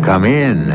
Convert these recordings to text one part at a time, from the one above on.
Come in.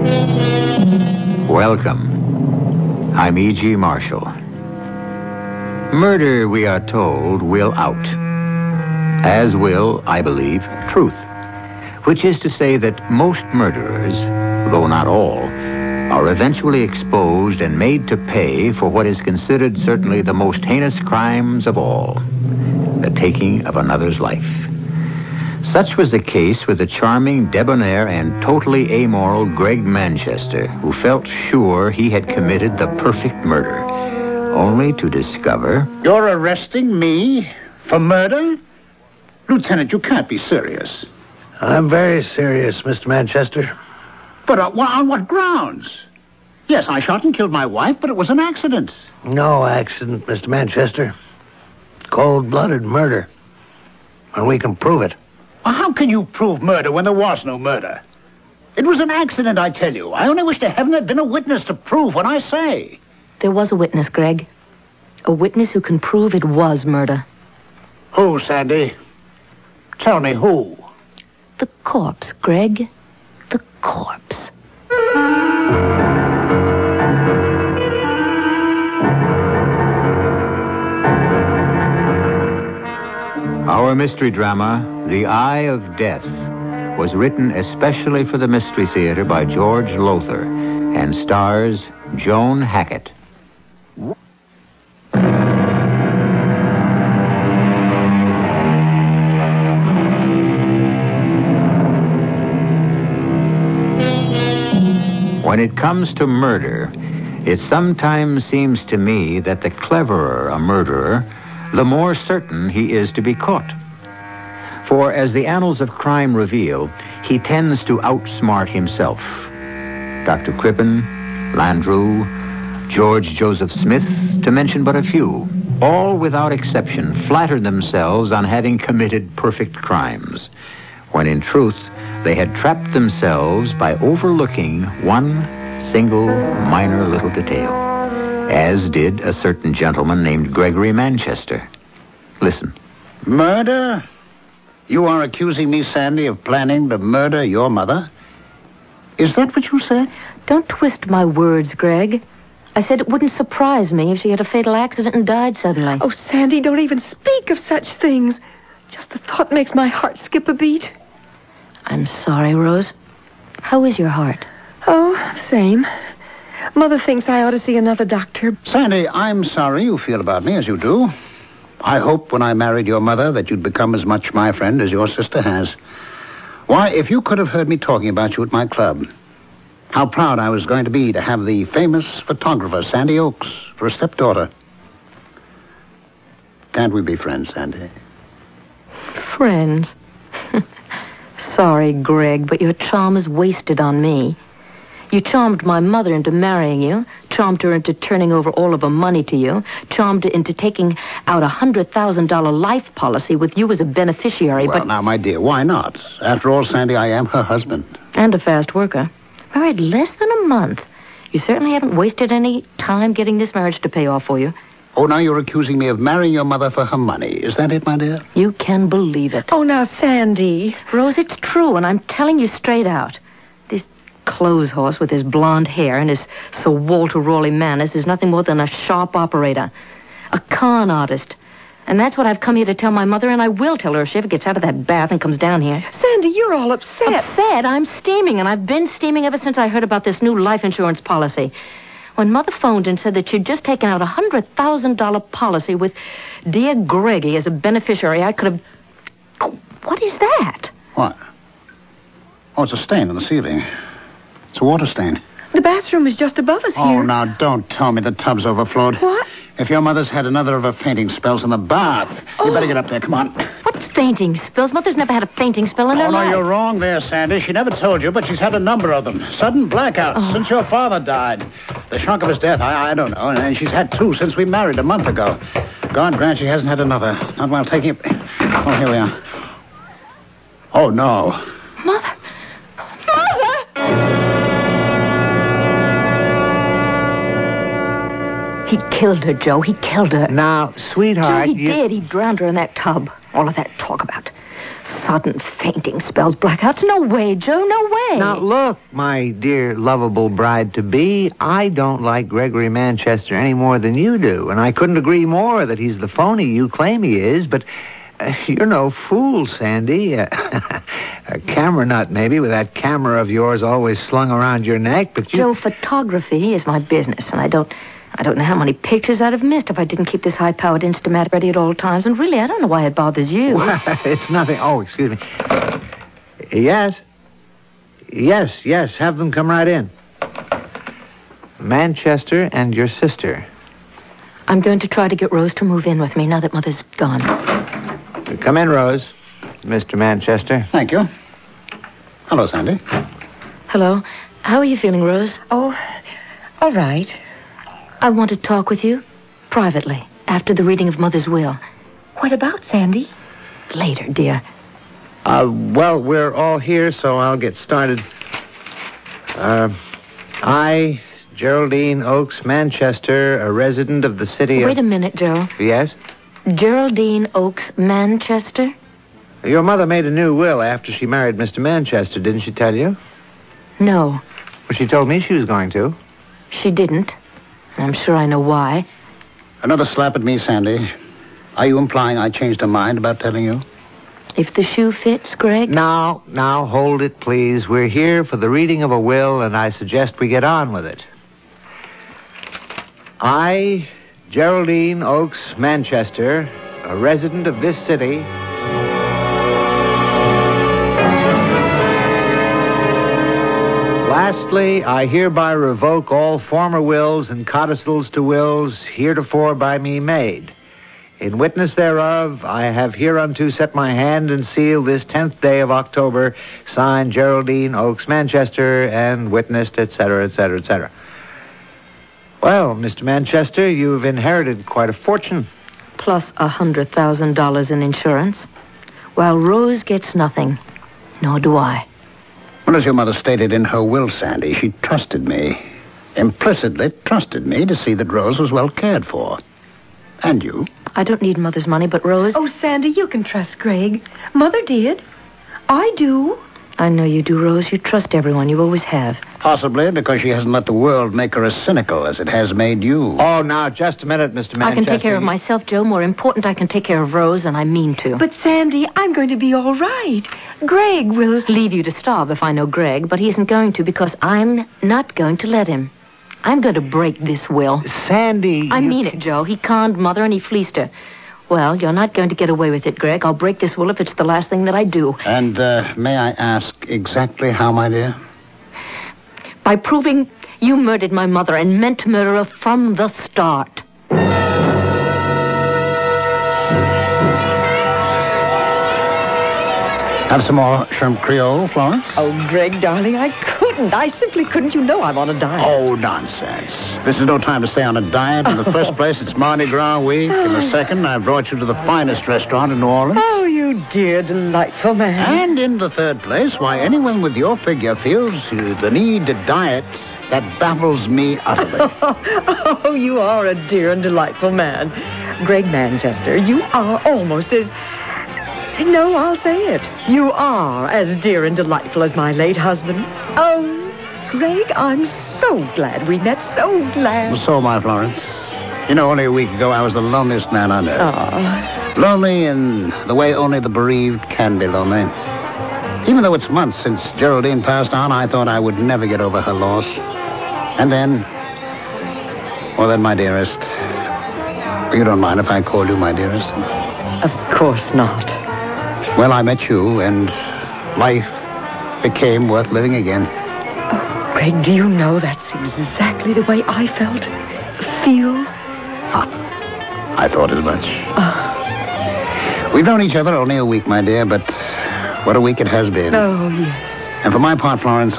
Welcome. I'm E.G. Marshall. Murder, we are told, will out. As will, I believe, truth. Which is to say that most murderers, though not all, are eventually exposed and made to pay for what is considered certainly the most heinous crimes of all, the taking of another's life. Such was the case with the charming, debonair, and totally amoral Greg Manchester, who felt sure he had committed the perfect murder, only to discover... You're arresting me for murder? Lieutenant, you can't be serious. I'm very serious, Mr. Manchester. But on what grounds? Yes, I shot and killed my wife, but it was an accident. No accident, Mr. Manchester. Cold-blooded murder. And we can prove it. Well, how can you prove murder when there was no murder? It was an accident, I tell you. I only wish to heaven there'd been a witness to prove what I say. There was a witness, Greg. A witness who can prove it was murder. Who, Sandy? Tell me who. The corpse, Greg. The corpse. Our mystery drama, The Eye of Death, was written especially for the Mystery Theater by George Lothar and stars Joan Hackett. When it comes to murder, it sometimes seems to me that the cleverer a murderer, the more certain he is to be caught. For as the annals of crime reveal, he tends to outsmart himself. Dr. Crippen, Landru, George Joseph Smith, to mention but a few, all without exception flattered themselves on having committed perfect crimes, when in truth they had trapped themselves by overlooking one single minor little detail, as did a certain gentleman named Gregory Manchester. Listen. Murder? You are accusing me, Sandy, of planning to murder your mother? Is that what you said? Don't twist my words, Greg. I said it wouldn't surprise me if she had a fatal accident and died suddenly. Oh, Sandy, don't even speak of such things. Just the thought makes my heart skip a beat. I'm sorry, Rose. How is your heart? Oh, same. Mother thinks I ought to see another doctor. Sandy, I'm sorry you feel about me as you do. I hoped when I married your mother that you'd become as much my friend as your sister has. Why, if you could have heard me talking about you at my club, how proud I was going to be to have the famous photographer, Sandy Oakes, for a stepdaughter. Can't we be friends, Sandy? Friends? Sorry, Greg, but your charm is wasted on me. You charmed my mother into marrying you, charmed her into turning over all of her money to you, charmed her into taking out a $100,000 life policy with you as a beneficiary, Well, now, my dear, why not? After all, Sandy, I am her husband. And a fast worker. Married less than a month. You certainly haven't wasted any time getting this marriage to pay off for you. Oh, now you're accusing me of marrying your mother for her money. Is that it, my dear? You can believe it. Oh, now, Sandy. Rose, it's true, and I'm telling you straight out. This clothes horse with his blonde hair and his Sir Walter Raleigh manners is nothing more than a sharp operator. A con artist. And that's what I've come here to tell my mother, and I will tell her if she ever gets out of that bath and comes down here. Sandy, you're all upset. Upset? I'm steaming, and I've been steaming ever since I heard about this new life insurance policy. When Mother phoned and said that she'd just taken out a $100,000 policy with dear Greggy as a beneficiary, I could have... Oh, what is that? What? Oh, it's a stain on the ceiling. It's a water stain. The bathroom is just above us here. Oh, now, don't tell me the tub's overflowed. What? If your mother's had another of her fainting spells in the bath, you better get up there. Come on. What fainting spells? Mother's never had a fainting spell in her life. Oh, no, you're wrong there, Sandy. She never told you, but she's had a number of them. Sudden blackouts since your father died. The shock of his death, I don't know. And she's had two since we married a month ago. God grant she hasn't had another. Not while taking it. Oh, here we are. Oh, no. Mother! He killed her, Joe. He killed her. Now, sweetheart, Joe, he did. He drowned her in that tub. All of that talk about Sudden fainting spells, blackouts. No way, Joe, no way. Now, look, my dear, lovable bride-to-be, I don't like Gregory Manchester any more than you do, and I couldn't agree more that he's the phony you claim he is, but you're no fool, Sandy. A camera nut, maybe, with that camera of yours always slung around your neck, but you... Joe, photography is my business, and I don't know how many pictures I'd have missed if I didn't keep this high-powered Instamat ready at all times, and really, I don't know why it bothers you. Well, it's nothing. Oh, excuse me. Yes? Yes, have them come right in. Manchester and your sister. I'm going to try to get Rose to move in with me now that Mother's gone. Come in, Rose. Mr. Manchester. Thank you. Hello, Sandy. Hello. How are you feeling, Rose? Oh, all right. I want to talk with you privately after the reading of Mother's will. What about, Sandy? Later, dear. Well, we're all here, so I'll get started. I, Geraldine Oakes Manchester, a resident of the city of... Wait a minute, Joe. Yes? Geraldine Oakes Manchester? Your mother made a new will after she married Mr. Manchester, didn't she tell you? No, Well, she told me she was going to. she didn't. I'm sure I know why. Another slap at me, Sandy. Are you implying I changed her mind about telling you? If the shoe fits, Greg. Now, hold it, please. We're here for the reading of a will, and I suggest we get on with it. I, Geraldine Oakes Manchester, a resident of this city... Lastly, I hereby revoke all former wills and codicils to wills heretofore by me made. In witness thereof, I have hereunto set my hand and seal this 10th day of October, signed Geraldine Oakes Manchester, and witnessed, etc., etc., etc. Well, Mr. Manchester, you've inherited quite a fortune. Plus $100,000 in insurance. While Rose gets nothing. Nor do I. Well, as your mother stated in her will, Sandy, she trusted me. Implicitly trusted me to see that Rose was well cared for. And you. I don't need Mother's money, but Rose... Oh, Sandy, you can trust Greg. Mother did. I do. I know you do, Rose. You trust everyone. You always have. Possibly because she hasn't let the world make her as cynical as it has made you. Oh, now, just a minute, Mr. Manchester. I can take care of myself, Joe. More important, I can take care of Rose, and I mean to. But, Sandy, I'm going to be all right. Greg will... Leave you to starve if I know Greg, but he isn't going to because I'm not going to let him. I'm going to break this will. Sandy... I mean it, Joe. He conned Mother and he fleeced her. Well, you're not going to get away with it, Greg. I'll break this will if it's the last thing that I do. And, may I ask exactly how, my dear? By proving you murdered my mother and meant to murder her from the start. Have some more shrimp Creole, Florence? Oh, Greg, darling, I couldn't. I simply couldn't. You know I'm on a diet. Oh, nonsense. This is no time to stay on a diet. In the first place, it's Mardi Gras week. In the second, I brought you to the finest restaurant in New Orleans. Oh, you dear, delightful man. And in the third place, why anyone with your figure feels the need to diet, that baffles me utterly. Oh, you are a dear and delightful man. Greg Manchester, you are almost as... No, I'll say it. You are as dear and delightful as my late husband. Oh, Greg, I'm so glad we met. So glad. Well, so am I, Florence. You know, only a week ago, I was the loneliest man on earth. Oh. Lonely in the way only the bereaved can be lonely. Even though it's months since Geraldine passed on, I thought I would never get over her loss. And then, my dearest. You don't mind if I call you my dearest? Of course not. Well, I met you, and life became worth living again. Oh, Greg, do you know that's exactly the way I felt? Feel? I thought as much. We've known each other only a week, my dear, but what a week it has been. Oh, yes. And for my part, Florence,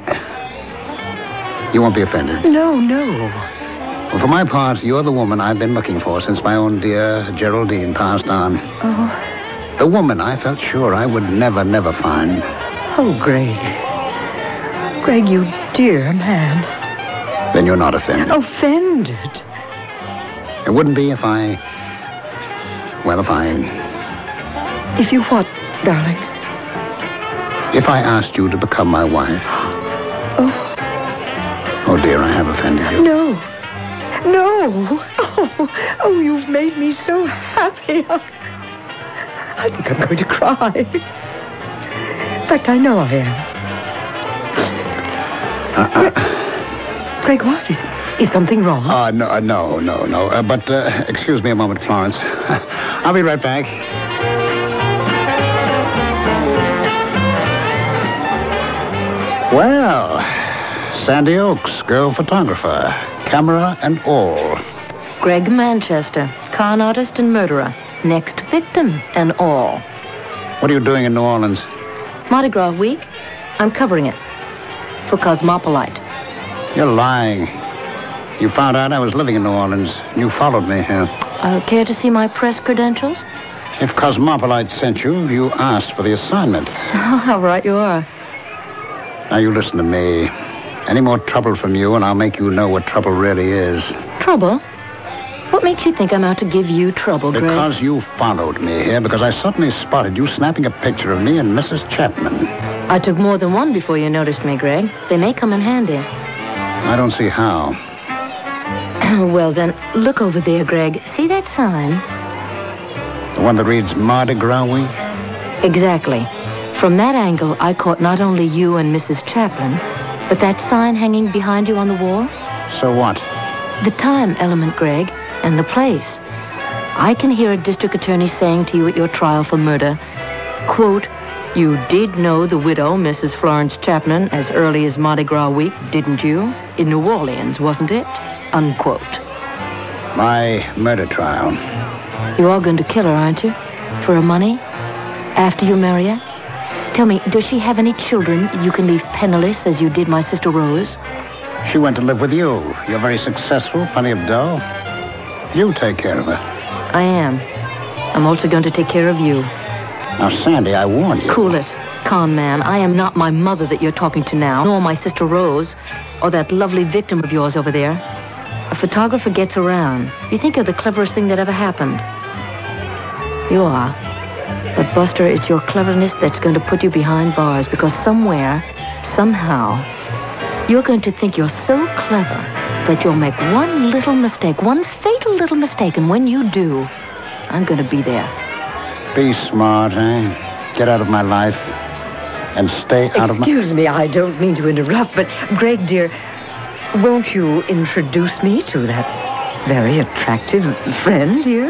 you won't be offended. No. Well, for my part, you're the woman I've been looking for since my own dear Geraldine passed on. Oh. The woman I felt sure I would never find. Oh, Greg. Greg, you dear man. Then you're not offended. Offended? It wouldn't be if I... If you what, darling? If I asked you to become my wife... Oh, dear, I have offended you. No. No. Oh, you've made me so happy. I think I'm going to cry. In fact, I know I am. Greg, what? Is something wrong? No. But excuse me a moment, Florence. I'll be right back. Well, Sandy Oaks, girl photographer, camera and all. Greg Manchester, con artist and murderer. Next victim and all. What are you doing in New Orleans? Mardi Gras week. I'm covering it. For Cosmopolite. You're lying. You found out I was living in New Orleans, and you followed me here. Care to see my press credentials? If Cosmopolite sent you, you asked for the assignment. Oh, how right you are. Now you listen to me. Any more trouble from you, and I'll make you know what trouble really is. Trouble? What makes you think I'm out to give you trouble, Greg? Because you followed me here, because I suddenly spotted you snapping a picture of me and Mrs. Chapman. I took more than one before you noticed me, Greg. They may come in handy. I don't see how. Well, then, look over there, Greg. See that sign? The one that reads Mardi Gras Week? Exactly. From that angle, I caught not only you and Mrs. Chapman, but that sign hanging behind you on the wall. So what? The time element, Greg, and the place. I can hear a district attorney saying to you at your trial for murder, quote, "You did know the widow, Mrs. Florence Chapman, as early as Mardi Gras week, didn't you? In New Orleans, wasn't it?" Unquote. My murder trial. You are going to kill her, aren't you? For her money? After you marry her? Tell me, does she have any children you can leave penniless as you did my sister Rose? She went to live with you. You're very successful, plenty of dough. You take care of her. I am. I'm also going to take care of you. Now, Sandy, I warn you. Cool it, con man. I am not my mother that you're talking to now, nor my sister Rose, or that lovely victim of yours over there. A photographer gets around. You think you're the cleverest thing that ever happened. You are. But, Buster, it's your cleverness that's going to put you behind bars, because somewhere, somehow, you're going to think you're so clever that you'll make one little mistake, one fatal little mistake, and when you do, I'm going to be there. Be smart, eh? Get out of my life and stay out of my... Excuse me, I don't mean to interrupt, but, Greg, dear, won't you introduce me to that very attractive friend, dear?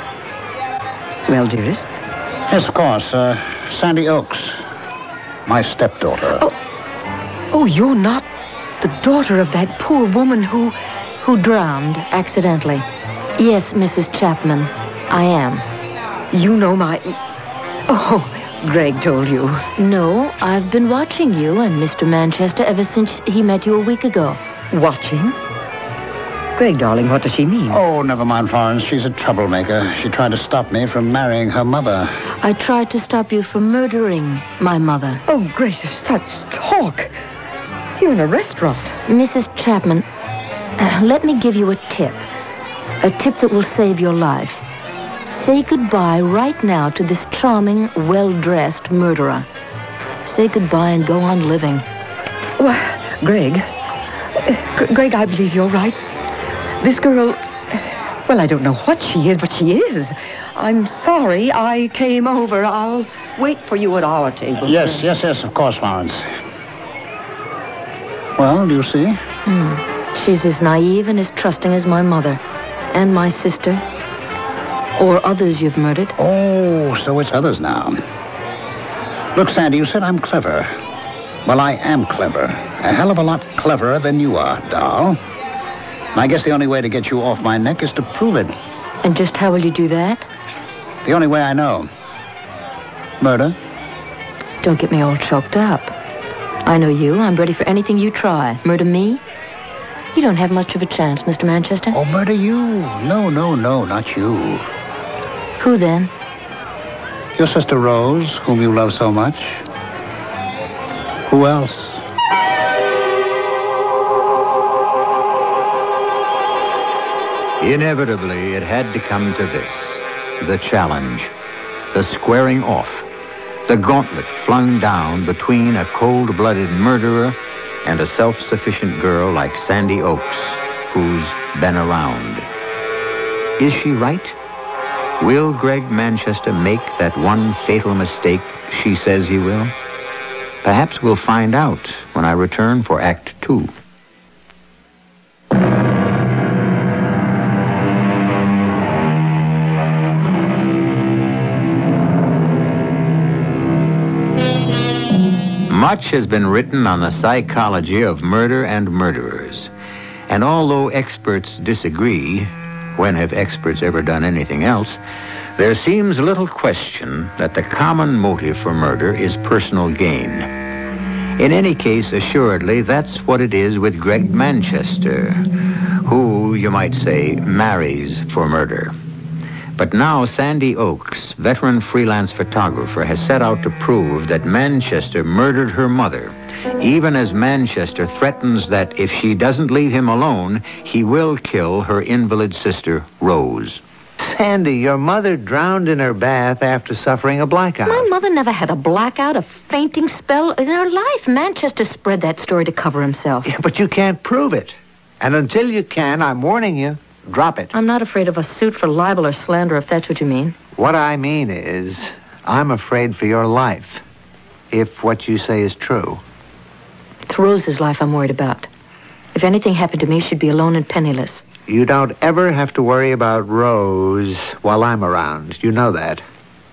Well, dearest? Yes, of course. Sandy Oaks. My stepdaughter. Oh, you're not the daughter of that poor woman who drowned accidentally. Yes, Mrs. Chapman, I am. You know my... Oh, Greg told you. No, I've been watching you and Mr. Manchester ever since he met you a week ago. Watching? Greg, darling, what does she mean? Oh, never mind, Florence. She's a troublemaker. She tried to stop me from marrying her mother. I tried to stop you from murdering my mother. Oh, gracious, such talk. You're in a restaurant. Mrs. Chapman, let me give you a tip. A tip that will save your life. Say goodbye right now to this charming, well-dressed murderer. Say goodbye and go on living. Well, Greg, I believe you're right. This girl, well, I don't know what she is, but she is. I'm sorry I came over. I'll wait for you at our table. Yes, of course, Florence. Well, do you see? She's as naive and as trusting as my mother. And my sister. Or others you've murdered. Oh, so it's others now. Look, Sandy, you said I'm clever. Well, I am clever. A hell of a lot cleverer than you are, doll. And I guess the only way to get you off my neck is to prove it. And just how will you do that? The only way I know. Murder. Don't get me all choked up. I know you. I'm ready for anything you try. Murder me? You don't have much of a chance, Mr. Manchester. Oh, murder you? No, not you. Who then? Your sister Rose, whom you love so much. Who else? Inevitably, it had to come to this. The challenge. The squaring off. The gauntlet flung down between a cold-blooded murderer and a self-sufficient girl like Sandy Oakes, who's been around. Is she right? Will Greg Manchester make that one fatal mistake she says he will? Perhaps we'll find out when I return for Act 2. Much has been written on the psychology of murder and murderers. And although experts disagree, when have experts ever done anything else, there seems little question that the common motive for murder is personal gain. In any case, assuredly, that's what it is with Greg Manchester, who, you might say, marries for murder. But now Sandy Oakes, veteran freelance photographer, has set out to prove that Manchester murdered her mother, even as Manchester threatens that if she doesn't leave him alone, he will kill her invalid sister, Rose. Sandy, your mother drowned in her bath after suffering a blackout. My mother never had a blackout, a fainting spell in her life. Manchester spread that story to cover himself. Yeah, but you can't prove it. And until you can, I'm warning you, drop it. I'm not afraid of a suit for libel or slander, if that's what you mean. What I mean is, I'm afraid for your life, if what you say is true. It's Rose's life I'm worried about. If anything happened to me, she'd be alone and penniless. You don't ever have to worry about Rose while I'm around. You know that.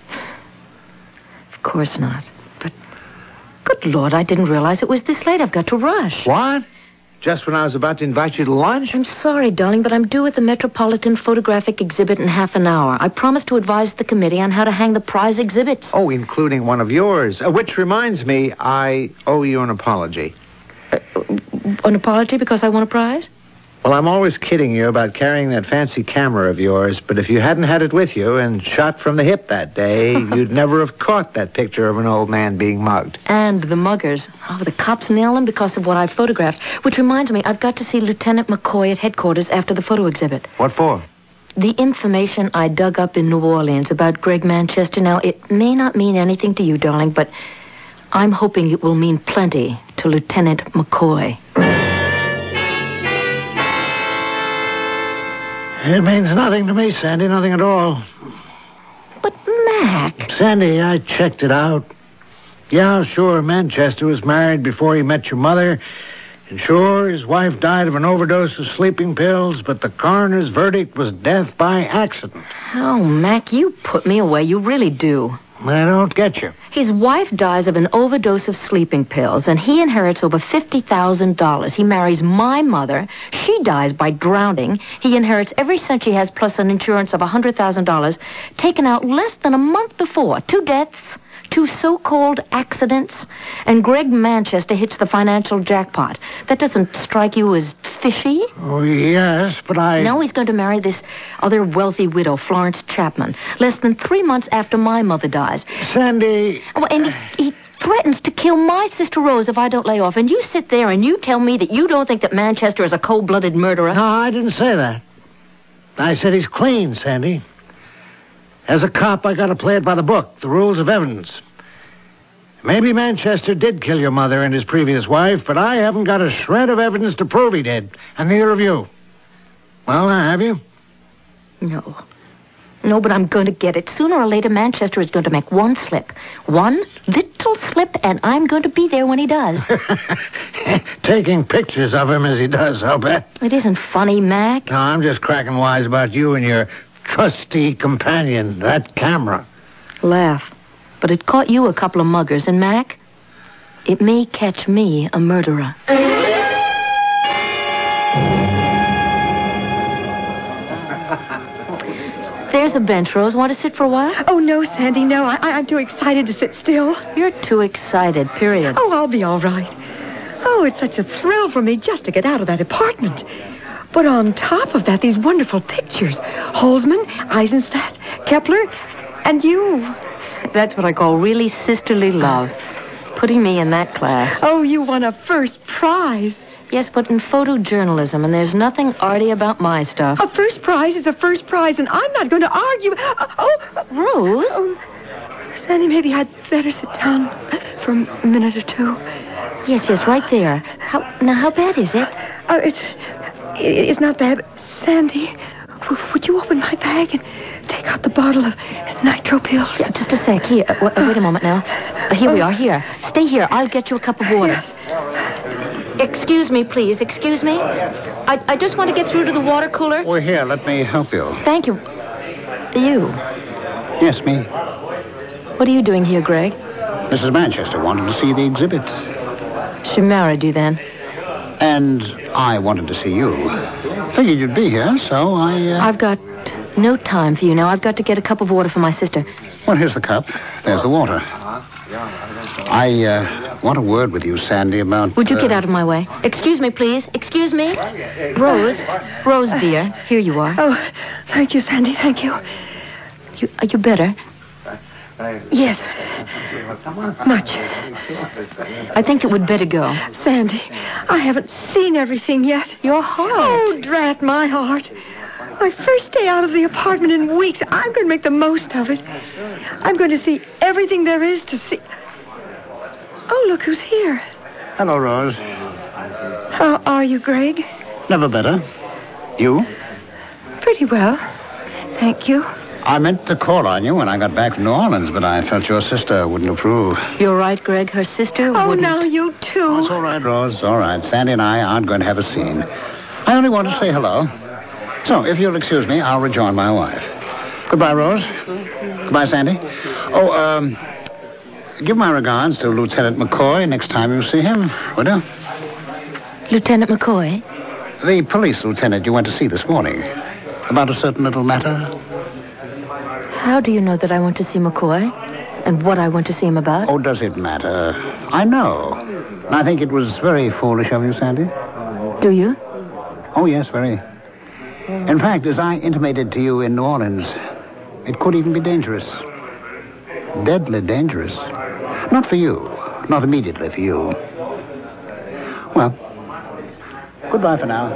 Of course not. But, good Lord, I didn't realize it was this late. I've got to rush. What? Just when I was about to invite you to lunch? I'm sorry, darling, but I'm due at the Metropolitan Photographic Exhibit in half an hour. I promised to advise the committee on how to hang the prize exhibits. Oh, including one of yours. Which reminds me, I owe you an apology. An apology because I won a prize? Well, I'm always kidding you about carrying that fancy camera of yours, but if you hadn't had it with you and shot from the hip that day, you'd never have caught that picture of an old man being mugged. And the muggers. Oh, the cops nail them because of what I photographed. Which reminds me, I've got to see Lieutenant McCoy at headquarters after the photo exhibit. What for? The information I dug up in New Orleans about Greg Manchester. Now, it may not mean anything to you, darling, but I'm hoping it will mean plenty to Lieutenant McCoy. It means nothing to me, Sandy, nothing at all. But, Mac... Sandy, I checked it out. Yeah, sure, Manchester was married before he met your mother. And sure, his wife died of an overdose of sleeping pills, but the coroner's verdict was death by accident. Oh, Mac, you put me away. You really do. I don't get you. His wife dies of an overdose of sleeping pills, and he inherits over $50,000. He marries my mother. She dies by drowning. He inherits every cent she has, plus an insurance of $100,000, taken out less than a month before. 2 deaths, 2 so-called accidents, and Greg Manchester hits the financial jackpot. That doesn't strike you as fishy? Oh, yes, but Now he's going to marry this other wealthy widow, Florence Chapman, less than 3 months after my mother dies. Sandy... Oh, and he threatens to kill my sister Rose if I don't lay off. And you sit there and you tell me that you don't think that Manchester is a cold-blooded murderer? No, I didn't say that. I said he's clean, Sandy. As a cop, I got to play it by the book, the rules of evidence. Maybe Manchester did kill your mother and his previous wife, but I haven't got a shred of evidence to prove he did, and neither of you. Well, have you? No, but I'm going to get it. Sooner or later, Manchester is going to make one slip. One little slip, and I'm going to be there when he does. Taking pictures of him as he does, I'll bet. It isn't funny, Mac. No, I'm just cracking wise about you and your trusty companion, that camera. Laugh. But it caught you a couple of muggers, and Mac, it may catch me a murderer. There's a bench, Rose. Want to sit for a while? Oh, no, Sandy, no. I'm too excited to sit still. You're too excited, period. Oh, I'll be all right. Oh, it's such a thrill for me just to get out of that apartment. But on top of that, these wonderful pictures. Holzman, Eisenstadt, Kepler, and you. That's what I call really sisterly love. Putting me in that class. Oh, you won a first prize. Yes, but in photojournalism, and there's nothing arty about my stuff. A first prize is a first prize, and I'm not going to argue. Rose? Sandy, maybe I'd better sit down for a minute or two. Yes, right there. How bad is it? It's not bad. Sandy, would you open my bag and take out the bottle of nitro pills? Yeah, just a sec. Here, wait a moment now. Here we are. Here. Stay here. I'll get you a cup of water. Yes. Excuse me, please. Excuse me. I just want to get through to the water cooler. Oh, here, let me help you. Thank you. You. Yes, me. What are you doing here, Greg? Mrs. Manchester wanted to see the exhibit. She married you then? And I wanted to see you. Figured you'd be here, so I've got no time for you now. I've got to get a cup of water for my sister. Well, here's the cup. There's the water. I want a word with you, Sandy, about... Would you get out of my way? Excuse me, please. Excuse me. Rose, dear. Here you are. Oh, thank you, Sandy. Thank you. Are you better? Yes. Much. I think that we'd better go. Sandy, I haven't seen everything yet. Your heart. Oh, drat my heart. My first day out of the apartment in weeks. I'm going to make the most of it. I'm going to see everything there is to see. Oh, look who's here. Hello, Rose. How are you, Greg? Never better. You? Pretty well. Thank you. I meant to call on you when I got back from New Orleans, but I felt your sister wouldn't approve. You're right, Greg. Her sister Oh, wouldn't. now you too. Oh, it's all right, Rose. All right. Sandy and I aren't going to have a scene. I only want to say hello. So, if you'll excuse me, I'll rejoin my wife. Goodbye, Rose. Goodbye, Sandy. Oh, give my regards to Lieutenant McCoy next time you see him, would you? Lieutenant McCoy? The police lieutenant you went to see this morning. About a certain little matter. How do you know that I want to see McCoy? And what I want to see him about? Oh, does it matter? I know. And I think it was very foolish of you, Sandy. Do you? Oh, yes, very. In fact, as I intimated to you in New Orleans, it could even be dangerous. Deadly dangerous. Not for you. Not immediately for you. Well, goodbye for now.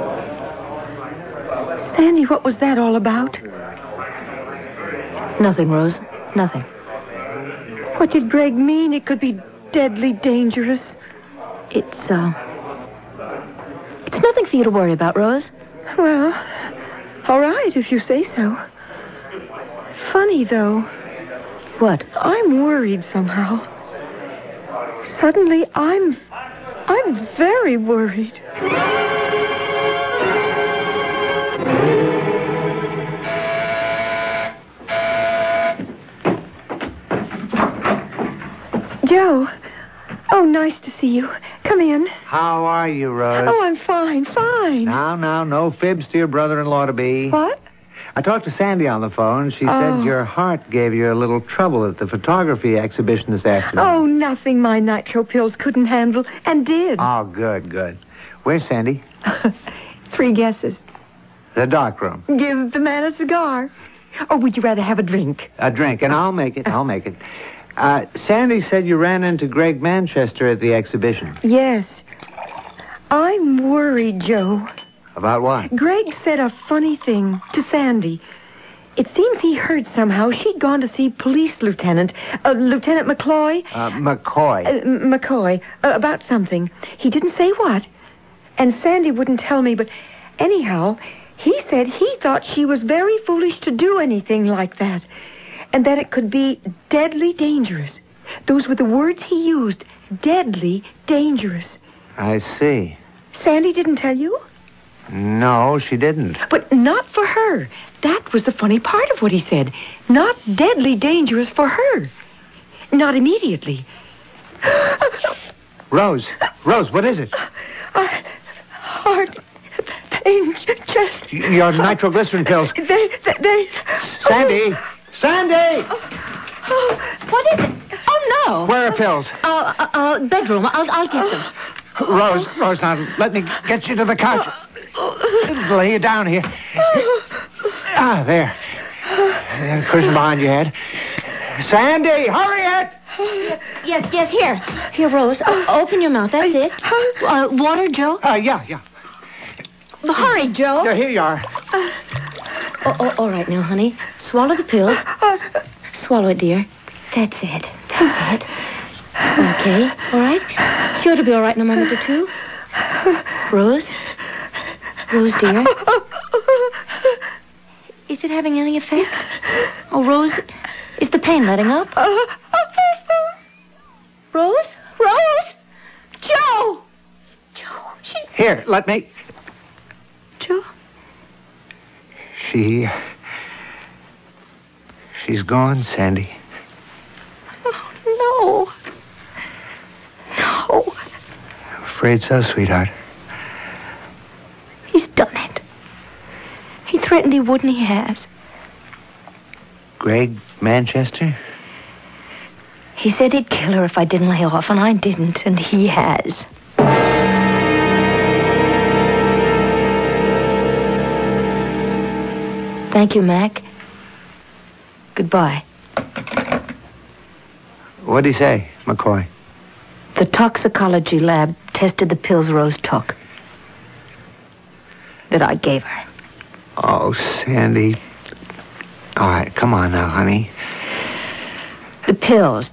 Sandy, what was that all about? Nothing, Rose. Nothing. What did Greg mean? It could be deadly dangerous. It's nothing for you to worry about, Rose. Well, all right, if you say so. Funny, though. What? I'm worried somehow. Suddenly, I'm very worried. Joe. Oh, nice to see you. Come in. How are you, Rose? Oh, I'm fine. Now, no fibs to your brother-in-law-to-be. What? I talked to Sandy on the phone. She said your heart gave you a little trouble at the photography exhibition this afternoon. Oh, nothing my nitro pills couldn't handle, and did. Oh, good. Where's Sandy? 3 guesses. The dark room. Give the man a cigar. Or would you rather have a drink? A drink, and I'll make it. Sandy said you ran into Greg Manchester at the exhibition. Yes. I'm worried, Joe. About what? Greg said a funny thing to Sandy. It seems he heard somehow she'd gone to see Police Lieutenant McCoy. McCoy, about something. He didn't say what. And Sandy wouldn't tell me, but anyhow, he said he thought she was very foolish to do anything like that. And that it could be deadly dangerous. Those were the words he used. Deadly dangerous. I see. Sandy didn't tell you? No, she didn't. But not for her. That was the funny part of what he said. Not deadly dangerous for her. Not immediately. Rose, what is it? Heart pain, chest. Your nitroglycerin pills. They... Sandy! What is it? Oh, no. Where are pills? Bedroom. I'll get them. Rose, now let me get you to the couch. Lay you down here. There. Cushion behind your head. Sandy, hurry it! Yes, here. Here, Rose. Open your mouth. That's it. Water, Joe? Yeah. Hurry, Joe. Yeah, here you are. All right now, honey. Swallow the pills. Swallow it, dear. That's it. That's it. Okay, all right? Sure to be all right in a moment or two. Rose? Rose, dear? Is it having any effect? Oh, Rose, is the pain letting up? Rose? Rose? Joe! Joe, Here, let me... Joe? She's gone, Sandy. Oh, no. No. I'm afraid so, sweetheart. He's done it. He threatened he would, and he has. Greg Manchester? He said he'd kill her if I didn't lay off, and I didn't, and he has. Thank you, Mac. Goodbye. What'd he say, McCoy? The toxicology lab tested the pills Rose took. That I gave her. Oh, Sandy. All right, come on now, honey. The pills.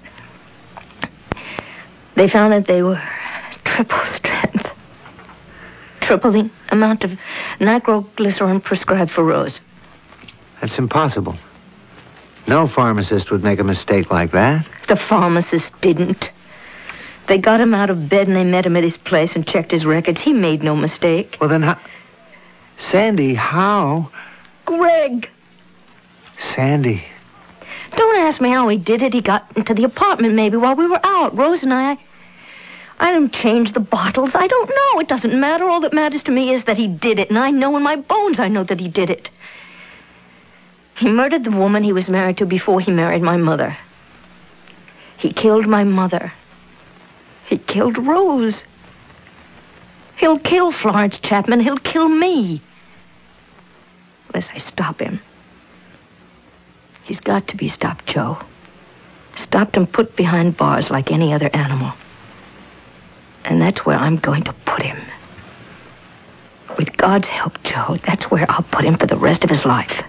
They found that they were triple strength. Triple the amount of nitroglycerin prescribed for Rose. That's impossible. No pharmacist would make a mistake like that. The pharmacist didn't. They got him out of bed and they met him at his place and checked his records. He made no mistake. Well, then how... Sandy, how? Greg! Sandy. Don't ask me how he did it. He got into the apartment maybe while we were out. Rose and I didn't change the bottles. I don't know. It doesn't matter. All that matters to me is that he did it. And I know in my bones I know that he did it. He murdered the woman he was married to before he married my mother. He killed my mother. He killed Rose. He'll kill Florence Chapman. He'll kill me. Unless I stop him. He's got to be stopped, Joe. Stopped and put behind bars like any other animal. And that's where I'm going to put him. With God's help, Joe, that's where I'll put him for the rest of his life.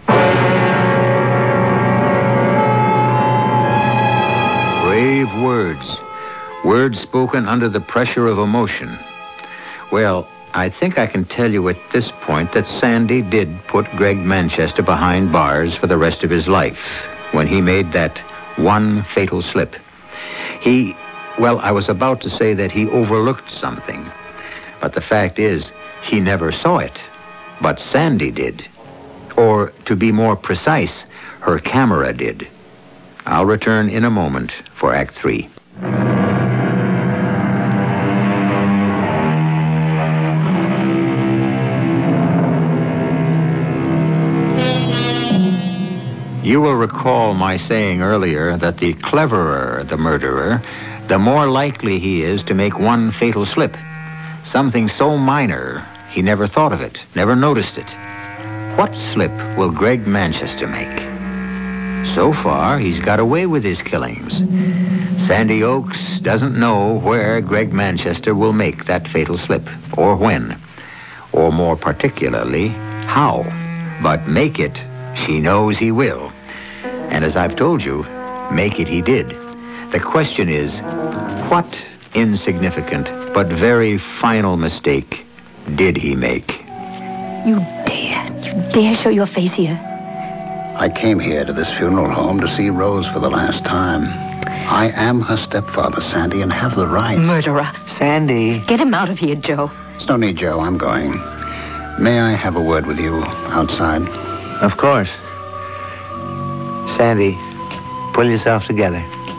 Brave words. Words spoken under the pressure of emotion. Well, I think I can tell you at this point that Sandy did put Greg Manchester behind bars for the rest of his life when he made that one fatal slip. I was about to say that he overlooked something. But the fact is, he never saw it. But Sandy did. Or, to be more precise, her camera did. I'll return in a moment for Act 3. You will recall my saying earlier that the cleverer the murderer, the more likely he is to make one fatal slip. Something so minor, he never thought of it, never noticed it. What slip will Greg Manchester make? So far, he's got away with his killings. Sandy Oaks doesn't know where Greg Manchester will make that fatal slip, or when, or more particularly, how. But make it, she knows he will. And as I've told you, make it he did. The question is, what insignificant but very final mistake did he make? You dare show your face here? I came here to this funeral home to see Rose for the last time. I am her stepfather, Sandy, and have the right. Murderer. Sandy. Get him out of here, Joe. There's no need, Joe. I'm going. May I have a word with you outside? Of course. Sandy, pull yourself together.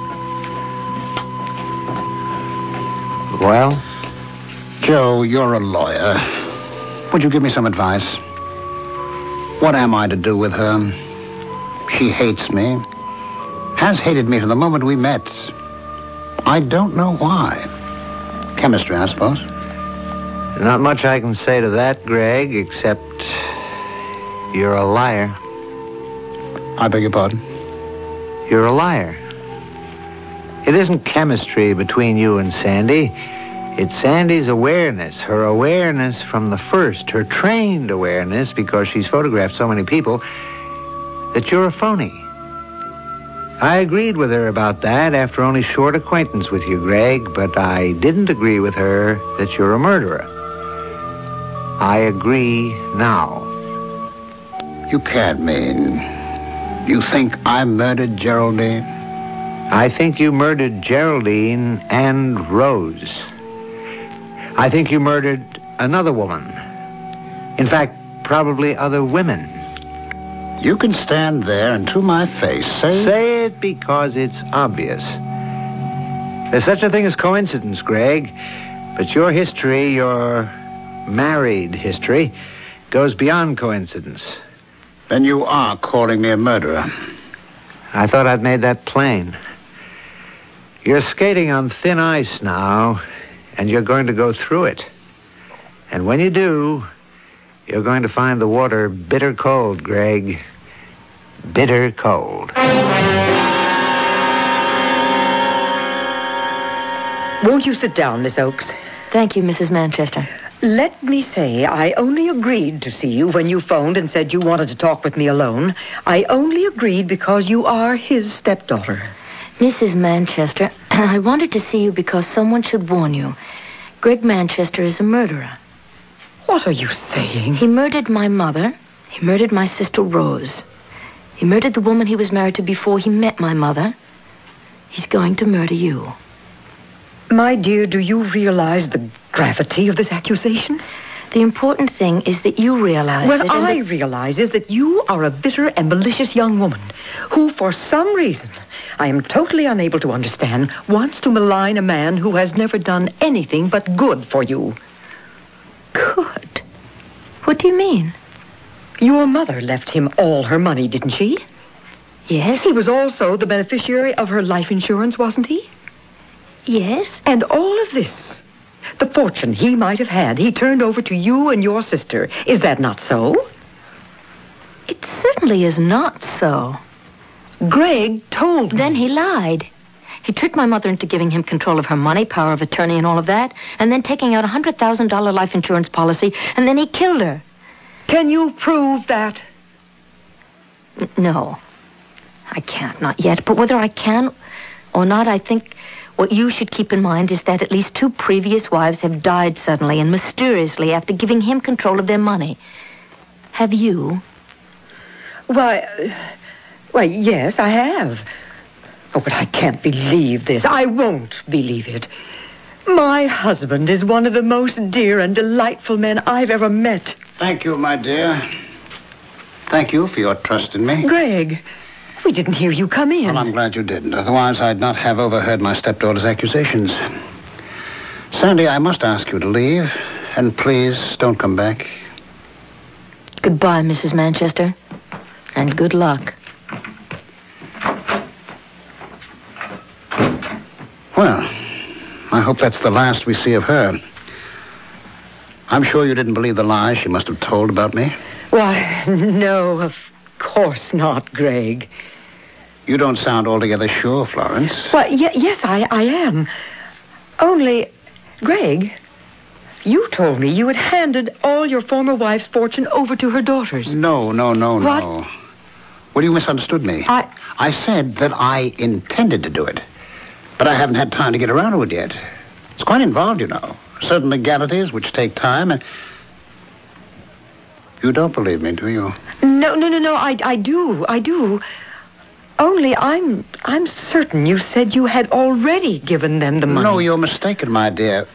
Well? Joe, you're a lawyer. Would you give me some advice? What am I to do with her? She hates me. Has hated me from the moment we met. I don't know why. Chemistry, I suppose. Not much I can say to that, Greg, except you're a liar. I beg your pardon? You're a liar. It isn't chemistry between you and Sandy. It's Sandy's awareness, her awareness from the first, her trained awareness, because she's photographed so many people, that you're a phony. I agreed with her about that after only short acquaintance with you, Greg, but I didn't agree with her that you're a murderer. I agree now. You can't mean... You think I murdered Geraldine? I think you murdered Geraldine and Rose. I think you murdered another woman. In fact, probably other women. You can stand there and to my face say... Say it because it's obvious. There's such a thing as coincidence, Greg. But your history, your married history, goes beyond coincidence. Then you are calling me a murderer. I thought I'd made that plain. You're skating on thin ice now, and you're going to go through it. And when you do, you're going to find the water bitter cold, Greg. Bitter cold. Won't you sit down, Miss Oakes? Thank you, Mrs. Manchester. Let me say, I only agreed to see you when you phoned and said you wanted to talk with me alone. I only agreed because you are his stepdaughter. Mrs. Manchester, I wanted to see you because someone should warn you. Greg Manchester is a murderer. What are you saying? He murdered my mother. He murdered my sister Rose. He murdered the woman he was married to before he met my mother. He's going to murder you. My dear, do you realize the gravity of this accusation? The important thing is that you realize What it. I realize is that you are a bitter and malicious young woman who, for some reason, I am totally unable to understand, wants to malign a man who has never done anything but good for you. Good? What do you mean? Your mother left him all her money, didn't she? Yes. He was also the beneficiary of her life insurance, wasn't he? Yes. And all of this, the fortune he might have had, he turned over to you and your sister. Is that not so? It certainly is not so. Greg told me. Then he lied. He tricked my mother into giving him control of her money, power of attorney and all of that, and then taking out a $100,000 life insurance policy, and then he killed her. Can you prove that? No. I can't, not yet. But whether I can or not, I think what you should keep in mind is that at least 2 previous wives have died suddenly and mysteriously after giving him control of their money. Have you? Why, yes, I have. Oh, but I can't believe this. I won't believe it. My husband is one of the most dear and delightful men I've ever met. Thank you, my dear. Thank you for your trust in me. Greg, we didn't hear you come in. Well, I'm glad you didn't. Otherwise, I'd not have overheard my stepdaughter's accusations. Sandy, I must ask you to leave. And please, don't come back. Goodbye, Mrs. Manchester. And good luck. Well, I hope that's the last we see of her. I'm sure you didn't believe the lies she must have told about me. Why, no, of course not, Greg. You don't sound altogether sure, Florence. Well, yes, I am. Only, Greg, you told me you had handed all your former wife's fortune over to her daughters. No. What? Well, you misunderstood me. I said that I intended to do it. But I haven't had time to get around to it yet. It's quite involved, you know. Certain legalities which take time and... You don't believe me, do you? No, I do. Only I'm certain you said you had already given them the money. No, you're mistaken, my dear.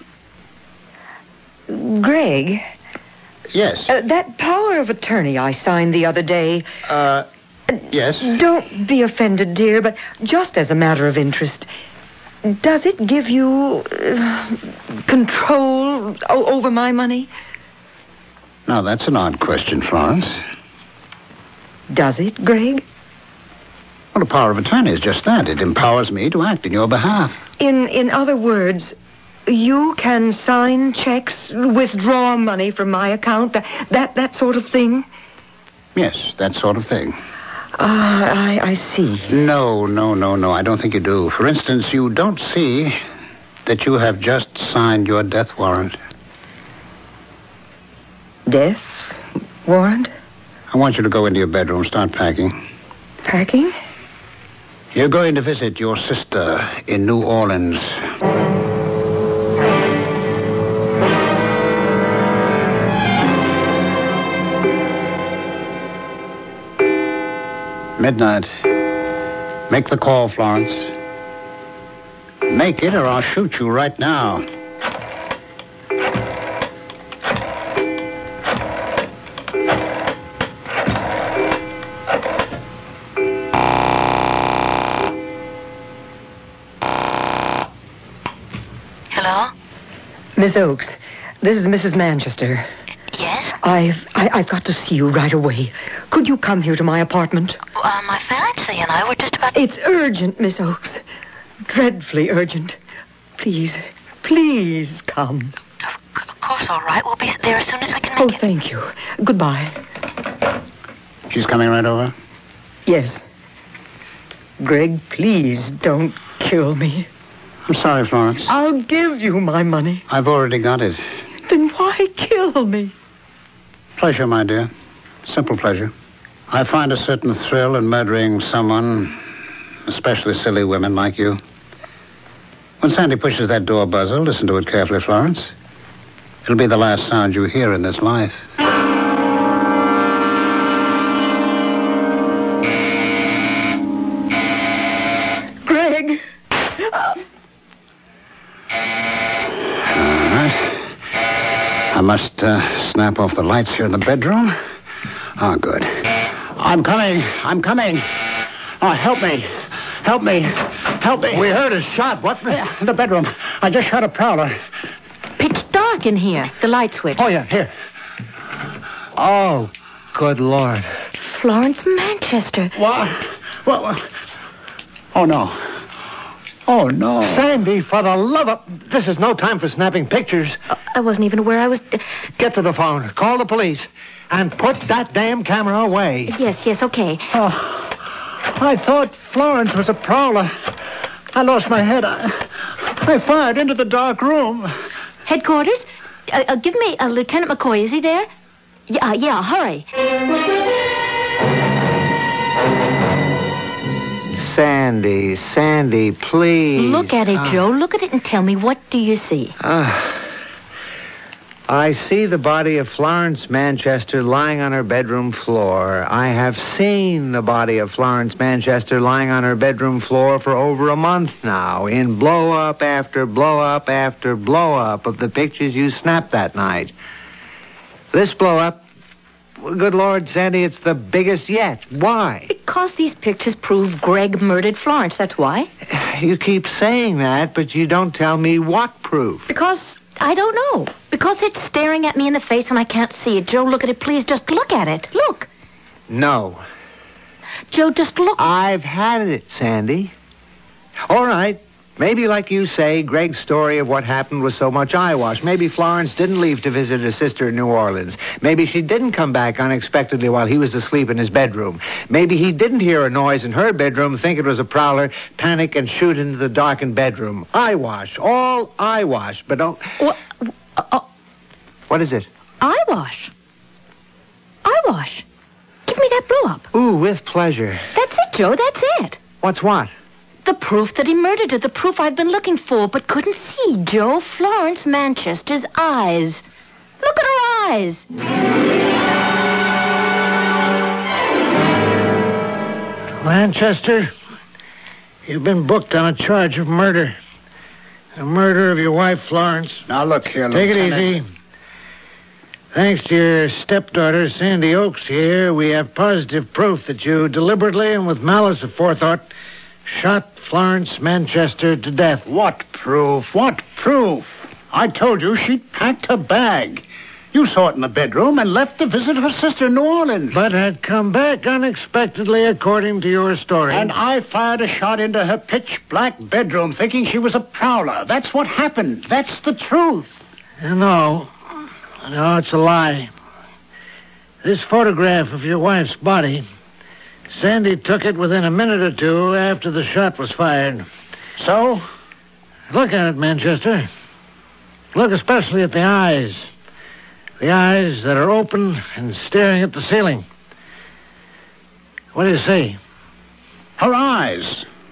Greg? Yes? That power of attorney I signed the other day... Yes? Don't be offended, dear, but just as a matter of interest... Does it give you control over my money? Now, that's an odd question, Florence. Does it, Greg? Well, a power of attorney is just that. It empowers me to act in your behalf. In other words, you can sign checks, withdraw money from my account, that sort of thing? Yes, that sort of thing. I see. No. I don't think you do. For instance, you don't see that you have just signed your death warrant. Death warrant? I want you to go into your bedroom, start packing. Packing? You're going to visit your sister in New Orleans. Midnight. Make the call, Florence. Make it or I'll shoot you right now. Hello? Miss Oakes, this is Mrs. Manchester. Yes? I've got to see you right away. Could you come here to my apartment? My fiancé and I were just about... It's urgent, Miss Oakes. Dreadfully urgent. Please come. Of course, all right. We'll be there as soon as we can Oh, make it. thank you. Goodbye. She's coming right over? Yes. Greg, please don't kill me. I'm sorry, Florence. I'll give you my money. I've already got it. Then why kill me? Pleasure, my dear. Simple pleasure. I find a certain thrill in murdering someone, especially silly women like you. When Sandy pushes that door buzzer, listen to it carefully, Florence. It'll be the last sound you hear in this life. Greg! All right. I must snap off the lights here in the bedroom. Oh, good. I'm coming. Oh, help me. We heard a shot. What? In the bedroom. I just shot a prowler. Pitch dark in here. The light switch. Oh, yeah, here. Oh, good Lord. Florence Manchester. What? Oh, no. Oh, no. Sandy, for the love of... This is no time for snapping pictures. I wasn't even aware I was... Get to the phone. Call the police. And put that damn camera away. Yes, okay. Oh, I thought Florence was a prowler. I lost my head. I fired into the dark room. Headquarters? Give me Lieutenant McCoy. Is he there? Yeah, hurry. Sandy, please. Look at it, Joe. Look at it and tell me, what do you see? I see the body of Florence Manchester lying on her bedroom floor. I have seen the body of Florence Manchester lying on her bedroom floor for over a month now, in blow-up after blow-up after blow-up of the pictures you snapped that night. This blow-up, good Lord, Sandy, it's the biggest yet. Why? Because these pictures prove Greg murdered Florence, that's why. You keep saying that, but you don't tell me what proof. Because I don't know. Because it's staring at me in the face and I can't see it. Joe, look at it, please. Just look at it. Look. No. Joe, just look. I've had it, Sandy. All right. Maybe, like you say, Greg's story of what happened was so much eyewash. Maybe Florence didn't leave to visit her sister in New Orleans. Maybe she didn't come back unexpectedly while he was asleep in his bedroom. Maybe he didn't hear a noise in her bedroom, think it was a prowler, panic, and shoot into the darkened bedroom. Eyewash. All eyewash. But don't... What is it? Eyewash. Eyewash. Give me that blow-up. Ooh, with pleasure. That's it, Joe. That's it. What's what? The proof that he murdered her. The proof I've been looking for, but couldn't see, Joe. Florence Manchester's eyes. Look at her eyes. Manchester, you've been booked on a charge of murder. The murder of your wife, Florence. Now, look here, Take it Lieutenant. easy. Thanks to your stepdaughter, Sandy Oakes, here, we have positive proof that you deliberately and with malice aforethought shot Florence Manchester to death. What proof? I told you she packed her bag. You saw it in the bedroom and left to visit her sister in New Orleans. But had come back unexpectedly, according to your story. And I fired a shot into her pitch-black bedroom thinking she was a prowler. That's what happened. That's the truth. No, it's a lie. This photograph of your wife's body, Sandy took it within a minute or two after the shot was fired. So? Look at it, Manchester. Look especially at the eyes. The eyes that are open and staring at the ceiling. What do you see? Her eyes.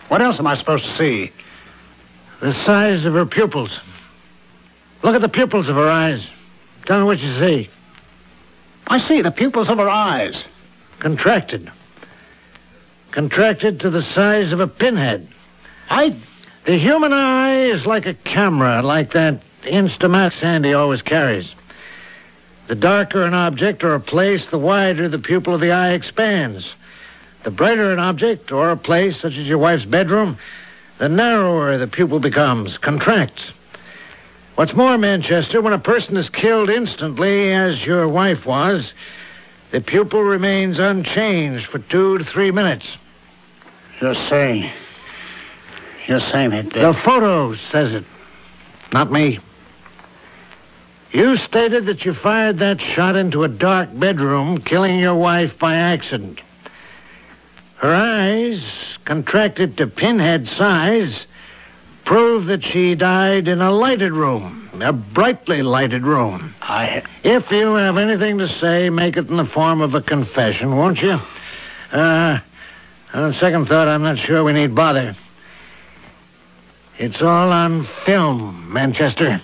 What else am I supposed to see? The size of her pupils. Look at the pupils of her eyes. Tell me what you see. I see the pupils of her eyes. Contracted. Contracted to the size of a pinhead. The human eye is like a camera, like that Instamax Sandy always carries. The darker an object or a place, the wider the pupil of the eye expands. The brighter an object or a place, such as your wife's bedroom, the narrower the pupil becomes, contracts. What's more, Manchester, when a person is killed instantly, as your wife was, the pupil remains unchanged for 2 to 3 minutes. You're saying it. The photo says it, not me. You stated that you fired that shot into a dark bedroom, killing your wife by accident. Her eyes, contracted to pinhead size, prove that she died in a lighted room, a brightly lighted room. If you have anything to say, make it in the form of a confession, won't you? On second thought, I'm not sure we need bother. It's all on film, Manchester.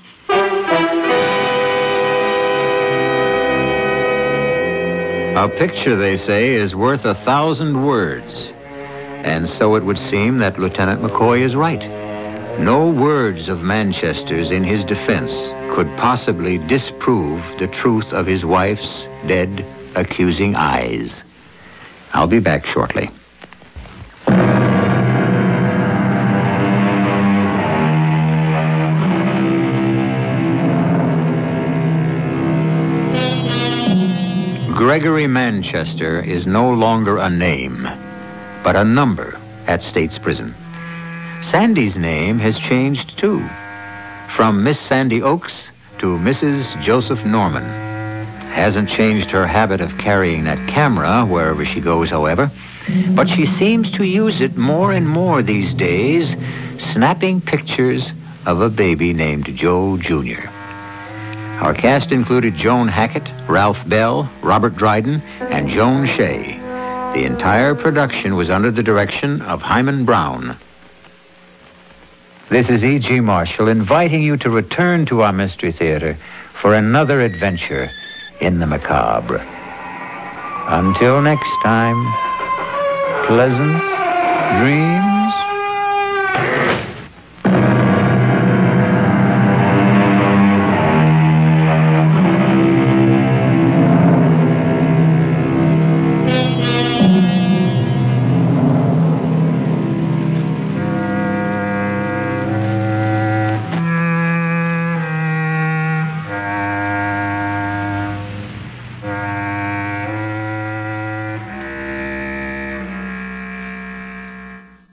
A picture, they say, is worth 1,000 words. And so it would seem that Lieutenant McCoy is right. No words of Manchester's in his defense could possibly disprove the truth of his wife's dead, accusing eyes. I'll be back shortly. Gregory Manchester is no longer a name, but a number at State's Prison. Sandy's name has changed, too, from Miss Sandy Oakes to Mrs. Joseph Norman. Hasn't changed her habit of carrying that camera wherever she goes, however, but she seems to use it more and more these days, snapping pictures of a baby named Joe Jr. Our cast included Joan Hackett, Ralph Bell, Robert Dryden, and Joan Shea. The entire production was under the direction of Hyman Brown. This is E.G. Marshall inviting you to return to our Mystery Theater for another adventure in the macabre. Until next time, pleasant dreams.